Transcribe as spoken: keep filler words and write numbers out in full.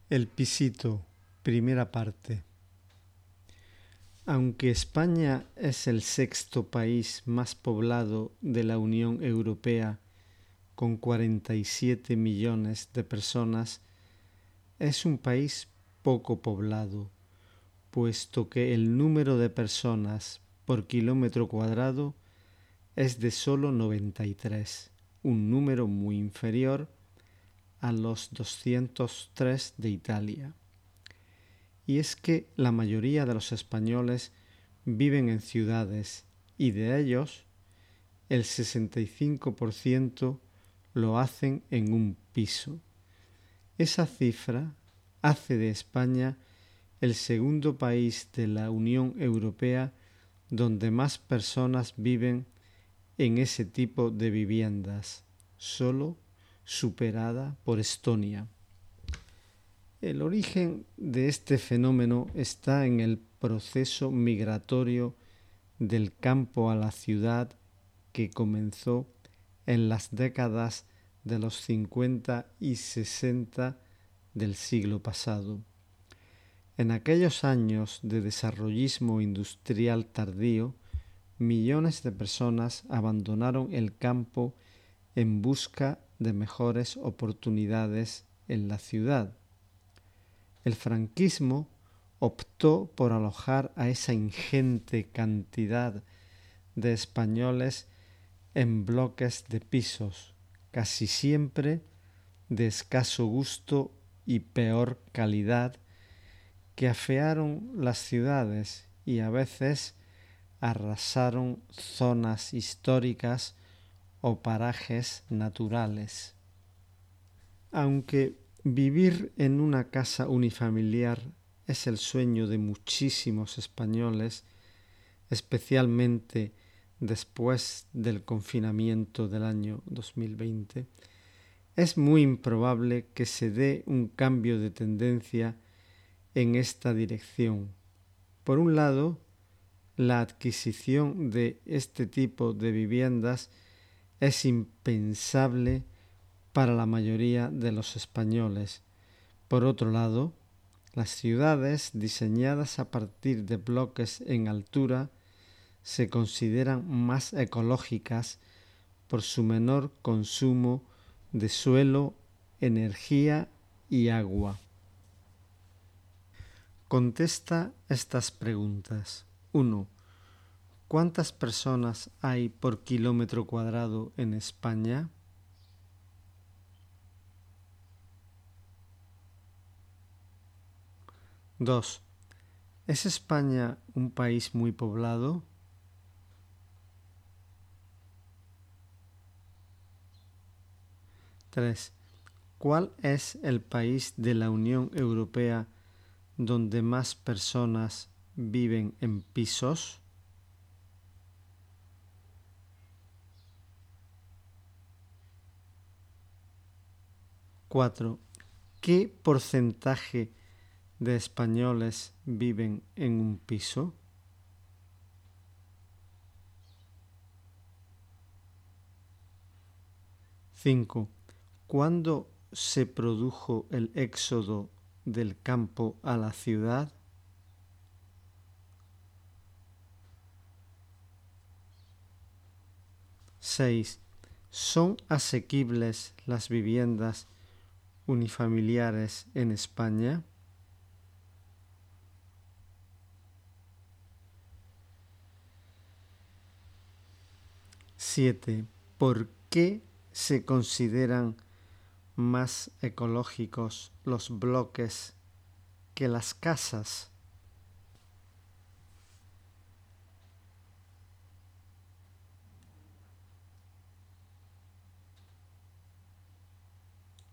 El pisito, primera parte. Aunque España es el sexto país más poblado de la Unión Europea, con cuarenta y siete millones de personas, es un país poco poblado, puesto que el número de personas por kilómetro cuadrado es de solo noventa y tres, un número muy inferior a los doscientos tres de Italia. Y es que la mayoría de los españoles viven en ciudades y de ellos el sesenta y cinco por ciento lo hacen en un piso. Esa cifra hace de España el segundo país de la Unión Europea donde más personas viven en ese tipo de viviendas, solo superada por Estonia. El origen de este fenómeno está en el proceso migratorio del campo a la ciudad que comenzó en las décadas de los cincuenta y sesenta del siglo pasado. En aquellos años de desarrollismo industrial tardío, millones de personas abandonaron el campo en busca de mejores oportunidades en la ciudad. El franquismo optó por alojar a esa ingente cantidad de españoles en bloques de pisos, casi siempre de escaso gusto y peor calidad, que afearon las ciudades y a veces arrasaron zonas históricas o parajes naturales. Aunque vivir en una casa unifamiliar es el sueño de muchísimos españoles, especialmente después del confinamiento del año dos mil veinte, es muy improbable que se dé un cambio de tendencia en esta dirección. Por un lado, la adquisición de este tipo de viviendas es impensable para la mayoría de los españoles. Por otro lado, las ciudades diseñadas a partir de bloques en altura se consideran más ecológicas por su menor consumo de suelo, energía y agua. Contesta estas preguntas. uno. ¿Cuántas personas hay por kilómetro cuadrado en España? dos. ¿Es España un país muy poblado? tres. ¿Cuál es el país de la Unión Europea donde más personas viven en pisos? cuatro. ¿Qué porcentaje de españoles viven en un piso? cinco. ¿Cuándo se produjo el éxodo del campo a la ciudad? seis. ¿Son asequibles las viviendas unifamiliares en España? siete. ¿Por qué se consideran más ecológicos los bloques que las casas?